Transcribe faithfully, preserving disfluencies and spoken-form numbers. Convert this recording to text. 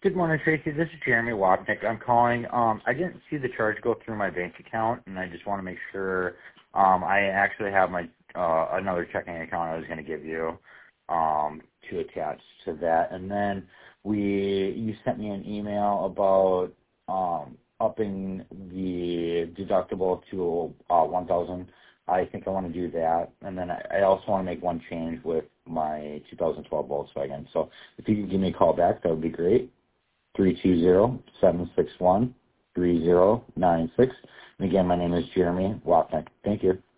Good morning, Tracy. This is Jeremy Wapnick. I'm calling. Um, I didn't see the charge go through my bank account, and I just want to make sure. Um, I actually have my uh, another checking account I was going to give you um, to attach to that, and then we you sent me an email about um, upping the deductible to uh, one thousand. I think I want to do that, and then I, I also want to make one change with my two thousand twelve Volkswagen. So if you could give me a call back, that would be great. three two zero, seven six one, three zero nine six. And again, my name is Jeremy Wapnick. Thank you.